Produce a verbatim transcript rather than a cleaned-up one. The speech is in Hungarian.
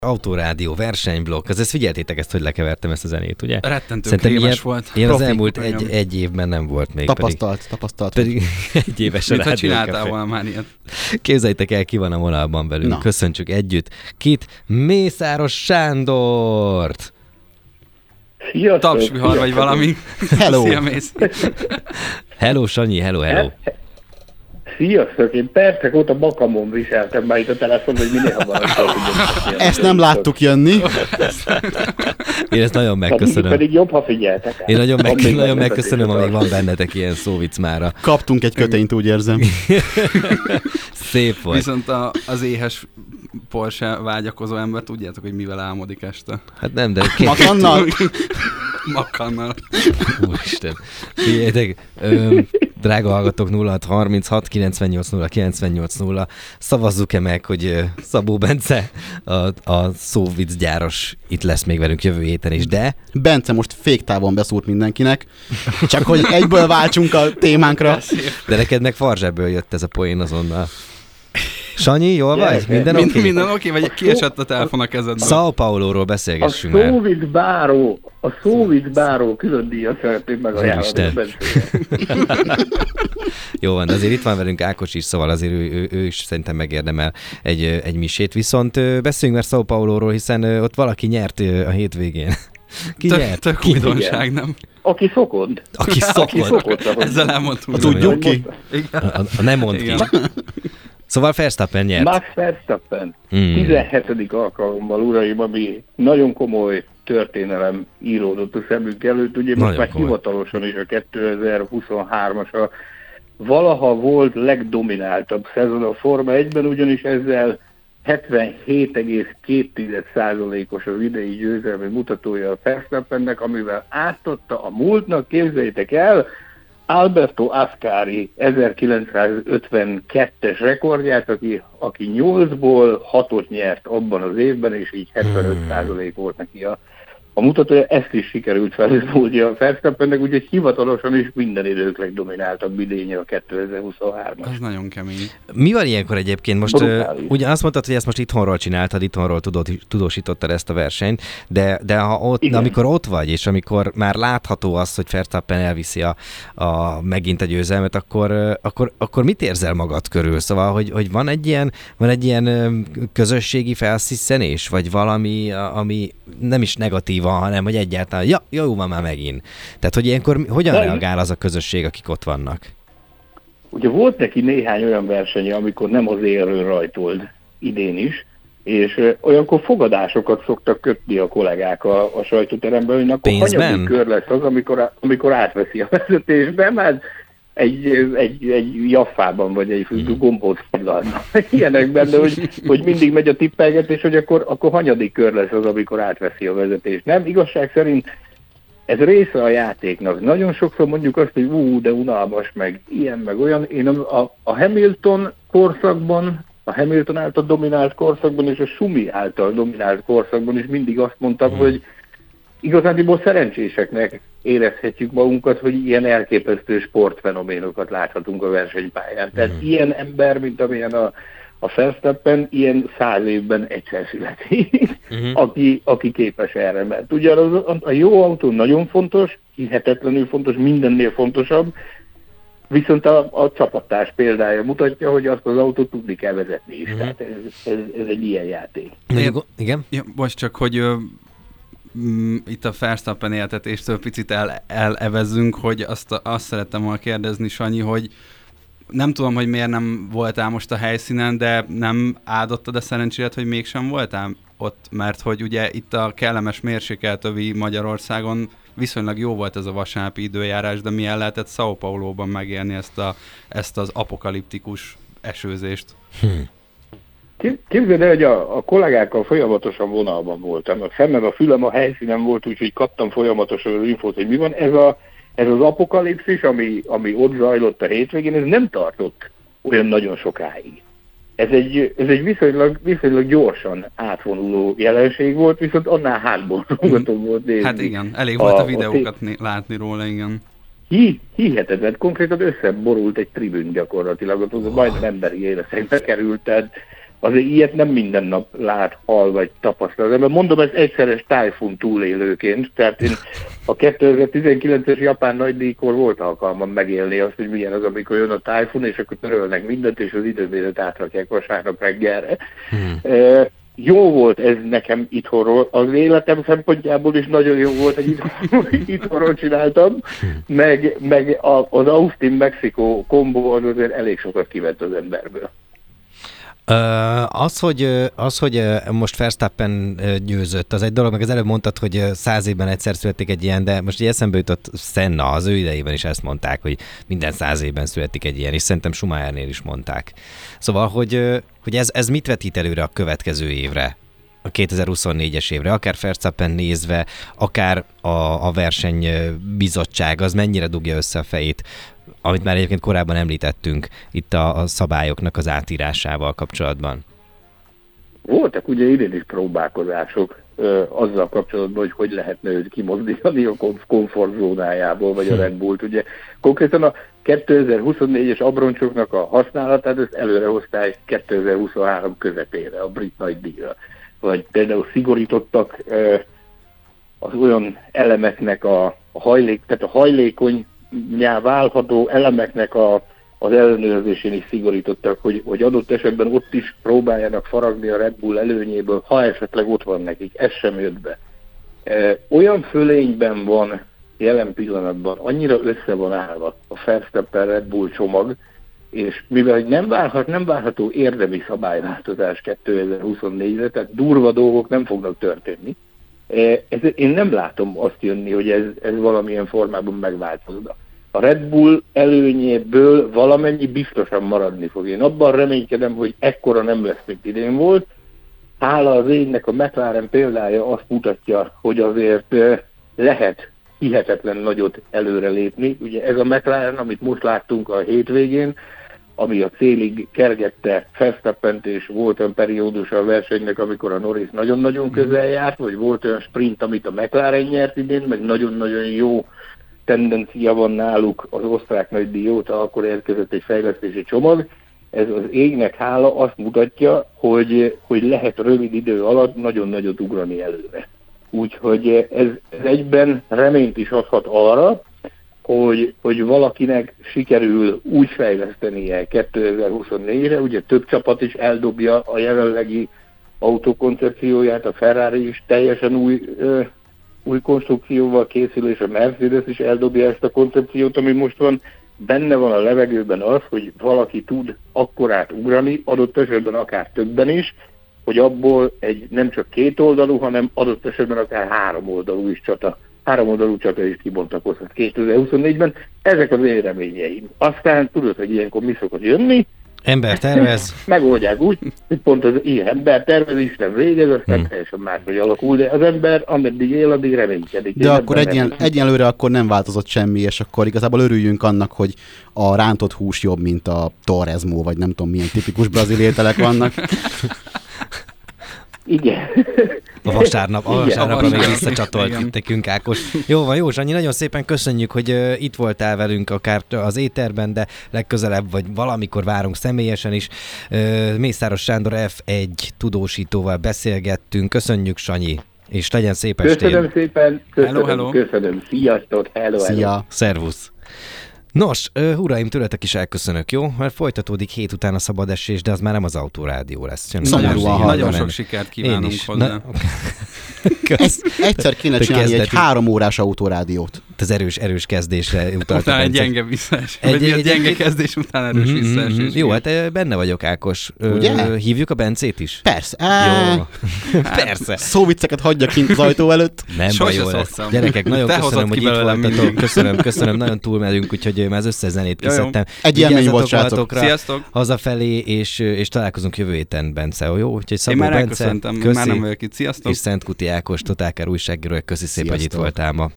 Autorádió, versenyblokk, az ezt figyeltétek ezt, hogy lekevertem ezt a zenét, ugye? Rettentő krémes volt. Ilyen az elmúlt egy, egy évben nem volt még. Tapasztalt, pedig, tapasztalt. Pedig egy éves a Mit, csináltál volna már ilyet? Képzeljétek el, ki van a vonalban velünk. Na. Köszöntsük együtt. Kit? Mészáros Sándort! Sziasztok! Tapsvihar vagy valami. Hello! Szia, Mész! Hello, Sanyi, hello, hello! Sziasztok! Én percek óta makamon viseltem már itt a telefon, hogy minél hamarabb tudjuk. Ezt nem láttuk jönni. Én ezt nagyon megköszönöm. Pedig jobb, ha figyeltek. Én nagyon, meg, nagyon megköszönöm, amíg van bennetek ilyen szóvic mára. Kaptunk egy kötényt, úgy érzem. Szép volt. Viszont a, az éhes Porsche vágyakozó ember, tudjátok, hogy mivel álmodik este? Hát nem, de... Makannal? Makannal. Úristen. Figyeljetek, öm, drága hallgatók, nulla hat harminchat kilencvennyolc nulla kilencvennyolc nulla. Szavazzuk-e meg, hogy Szabó Bence, a, a szóvic gyáros itt lesz még velünk jövő héten is, de... Bence most féktávon beszúrt mindenkinek, csak hogy egyből váltsunk a témánkra. De neked meg farzsebből jött ez a poén azonnal. Sanyi, jól Yeah, vagy? Minden Mind, oké? Okay? Minden oké, vagy kiesett a telefon a kezedből? São Paulo-ról beszélgessünk a már. Szóvic báró, a Szóvic báró külön díjat szeretném megajánlani. Jó van, de azért itt van velünk Ákos is, szóval azért ő, ő, ő is szerintem megérdemel egy, egy misét. Viszont beszéljünk már São Paulo-ról, hiszen ott valaki nyert a hétvégén. Ki tök, nyert? Tök Ki? újdonság, nem? Aki szokott. Aki szokott. Aki szokott. Ezzel elmondtuk. Tudjuk ki. A, a, a nem mond ki. Szóval Verstappen nyert. Max Verstappen. Mm. tizenhetedik alkalommal, uraim, ami nagyon komoly történelem íródott a szemünk előtt. Ugye most már komoly. Hivatalosan is a kétezer-huszonhármas a valaha volt legdomináltabb szezon a Forma egyben, ugyanis ezzel hetvenhét egész két százalékos az idei győzelmi mutatója a Verstappennek, amivel átadta a múltnak, képzeljétek el, Alberto Ascari ezerkilencszázötvenkettes rekordját, aki, aki nyolcból hatot nyert abban az évben, és így hetvenöt százalék volt neki a, a mutatója. Ezt is sikerült felülmúlnia a Verstappennek, úgyhogy hivatalosan is minden idők legdomináltabb idénye a kétezer-huszonhármas. Ez nagyon kemény. Mi van ilyenkor egyébként? Most uh, Brutális. ugye azt mondtad, hogy ezt most itthonról csináltad, itthonról tudod, tudósítottad ezt a versenyt, de, de ha ott, amikor ott vagy, és amikor már látható az, hogy Verstappen elviszi a, a, megint a győzelmet, akkor, uh, akkor, akkor mit érzel magad körül? Szóval, hogy, hogy van egy ilyen, van egy ilyen um, közösségi felsziszenés, vagy valami, ami nem is negatívan, hanem hogy egyáltalán, ja, jó van már megint. Tehát, hogy ilyenkor hogyan Nem. reagál az a közösség, akik ott vannak? Ugye volt neki néhány olyan versenye, amikor nem az élről rajtolt, idén is, és ö, olyankor fogadásokat szoktak kötni a kollégák a, a sajtóteremben, hogy akkor Pénzben? hanyadik kör lesz az, amikor, amikor átveszi a vezetésben, mert egy, egy, egy jaffában, vagy egy Hmm. gombóc pillanatban. Ilyenekben, de hogy, hogy mindig megy a tippelgetés, hogy akkor, akkor hanyadik kör lesz az, amikor átveszi a vezetést. Nem, igazság szerint ez része a játéknak. Nagyon sokszor mondjuk azt, hogy ú, de unalmas, meg ilyen, meg olyan. Én a, a Hamilton korszakban, a Hamilton által dominált korszakban, és a Schumi által dominált korszakban is mindig azt mondtam, hogy igazándiból szerencséseknek érezhetjük magunkat, hogy ilyen elképesztő sportfenoménokat láthatunk a versenypályán. Tehát mm. ilyen ember, mint amilyen a, a Verstappen, ilyen száz évben egyszer születik, mm-hmm. aki, aki képes erre. Mert ugye a, a jó autó nagyon fontos, hihetetlenül fontos, mindennél fontosabb, viszont a, a csapattárs példája mutatja, hogy azt az autót tudni kell vezetni is. Mm-hmm. Tehát ez, ez, ez egy ilyen játék. Igen? Igen? Ja, most csak, hogy ö, m, itt a Verstappen éltetéstől picit el, elevezzünk, hogy azt, azt szerettem volna kérdezni, Sanyi, hogy nem tudom, hogy miért nem voltál most a helyszínen, de nem áldottad a szerencsélet, hogy mégsem voltál ott, mert hogy ugye itt a kellemes mérsékeltövi Magyarországon viszonylag jó volt ez a vasárnapi időjárás, de milyen lehetett São Paulo-ban megélni ezt, a, ezt az apokaliptikus esőzést? Hmm. Képzeld el, hogy a, a kollégákkal folyamatosan vonalban voltam. A szemem, a fülem a helyszínen volt, úgyhogy kaptam folyamatosan az infót, hogy mi van. Ez, a, ez az apokalipszis, ami, ami ott zajlott a hétvégén, ez nem tartott olyan nagyon sokáig. Ez egy, ez egy viszonylag, viszonylag gyorsan átvonuló jelenség volt, viszont annál hátborzongató volt nézni. Hát igen, elég volt a, a videókat a né- látni róla, igen. Hi, hihetetlen, konkrétan összeborult egy tribün gyakorlatilag, ott majdnem emberi életekbe került, tehát azért ilyet nem minden nap lát, hall vagy tapasztal. De mondom, ez egyszeres tájfun túlélőként, tehát én a kétezer-tizenkilences japán nagydíjkor volt alkalmam megélni azt, hogy milyen az, amikor jön a tájfun, és akkor törölnek mindent, és az időbéret átrakják vasárnap reggelre. Hmm. E, jó volt ez nekem itthonról, az életem szempontjából is nagyon jó volt, hogy itthonról, itthonról csináltam, meg, meg a, az Austin-Mexikó kombó az azért elég sokat kivett az emberből. Az, hogy, az, hogy most Verstappen győzött, az egy dolog, meg az előbb mondtad, hogy száz évben egyszer születik egy ilyen, de most így eszembe jutott Senna, az ő idejében is ezt mondták, hogy minden száz évben születik egy ilyen, és szerintem Schumachernél is mondták. Szóval, hogy, hogy ez, ez mit vetít előre a következő évre, a kétezer-huszonnégyes évre, akár Verstappen nézve, akár a, a versenybizottság, az mennyire dugja össze a fejét, amit már egyébként korábban említettünk itt a, a szabályoknak az átírásával kapcsolatban. Voltak ugye idén is próbálkozások ö, azzal kapcsolatban, hogy hogy lehetne őt kimozdítani a komfortzónájából, vagy a Red Bullt. Ugye konkrétan a kétezer-huszonnégyes abroncsoknak a használatát ezt előrehozták kétezer-huszonhárom közepére, a brit nagydíjra. Vagy például szigorítottak ö, az olyan elemeknek a, a hajlék, tehát a hajlékony válható elemeknek a, az ellenőrzésén is szigorítottak, hogy, hogy adott esetben ott is próbáljanak faragni a Red Bull előnyéből, ha esetleg ott van nekik. Ez sem jött be. E, olyan fölényben van jelen pillanatban, annyira össze van állva a Verstappen Red Bull csomag, és mivel nem várhat, nem várható érdemi szabályváltozás kétezer-huszonnégyre, tehát durva dolgok nem fognak történni, Ez, én nem látom azt jönni, hogy ez, ez valamilyen formában megváltozna. A Red Bull előnyéből valamennyi biztosan maradni fog. Én abban reménykedem, hogy ekkora nem lesz, mint idén volt. Hála az égnek a McLaren példája azt mutatja, hogy azért lehet hihetetlen nagyot előrelépni. Ugye ez a McLaren, amit most láttunk a hétvégén, ami a célig kergette Verstappent, és volt olyan periódus a versenynek, amikor a Norris nagyon-nagyon közel járt, vagy volt olyan sprint, amit a McLaren nyert idén, meg nagyon-nagyon jó tendencia van náluk az osztrák nagydíj óta, akkor érkezett egy fejlesztési csomag. Ez az égnek hála azt mutatja, hogy, hogy lehet rövid idő alatt nagyon nagyot ugrani előre. Úgyhogy ez, ez egyben reményt is adhat arra, Hogy, hogy valakinek sikerül úgy fejlesztenie kétezer-huszonnégyre, ugye több csapat is eldobja a jelenlegi autókoncepcióját, a Ferrari is teljesen új, ö, új konstrukcióval készül, és a Mercedes is eldobja ezt a koncepciót, ami most van. Benne van a levegőben az, hogy valaki tud akkorát ugrani, adott esetben akár többen is, hogy abból egy nem csak két oldalú, hanem adott esetben akár három oldalú is csata. Három oldalú csata is kibontakozhat kétezer-huszonnégyben. Ezek az én reményeim. Aztán tudod, hogy ilyenkor mi szokott jönni. Ember tervez. Megoldják úgy, hogy pont az ilyen ember tervez, Isten végez, aztán hmm. teljesen máshogy alakul, de az ember ameddig él, addig reménykedik. De akkor egyen, egyenlőre akkor nem változott semmi, és akkor igazából örüljünk annak, hogy a rántott hús jobb, mint a torrezmo, vagy nem tudom milyen tipikus brazil ételek vannak. Igen. A vasárnap, a vasárnapra még visszacsatolt nekünk Ákos. Jó van, jó, Zsanyi, nagyon szépen köszönjük, hogy uh, itt voltál velünk akár az éterben, de legközelebb, vagy valamikor várunk személyesen is. Uh, Mészáros Sándor ef egy tudósítóval beszélgettünk. Köszönjük, Sanyi, és legyen szép estét. Köszönöm szépen, köszönöm, hello, hello. köszönöm. Sziasztok, hello, Szia. hello. Szervusz. Nos, uh, uraim, tőletek is elköszönök, jó? Mert folytatódik hét után a szabad esés, de az már nem az Autorádió lesz. Szomorúan Nagyon, nagyon sok sikert kívánunk hozzá. Na, Ezt egyszer kéne Te csinálni kezdeti... egy három órás Autorádiót. Az erős, erős kezdésre utaltak. Utána egy gyenge visszaesés. Egy, egy, egy gyenge kezdés után erős mm-hmm, visszaesés. Jó, hát benne vagyok, Ákos. Ugye? Hívjuk a Bencét is? Persze. Jó. Persze. Szóvicceket hagyja kint az ajtó előtt. Nem baj, jó lesz. Gyerekek, nagyon Te köszönöm, hogy itt voltatok. Köszönöm, köszönöm, nagyon túlmegyünk, úgyhogy már az összes zenét kiszedtem. Egy élmény volt, srácok. Sziasztok. Hazafelé, és, és találkozunk jövő héten, Bence. Jó? Úgyhogy Szabó Én már Bence, elköszöntem, köszi, már nem vagyok itt. Sziasztok. És Szent Kuti Ákos, Totálkár újságíró, köszi szépen, hogy itt voltál ma.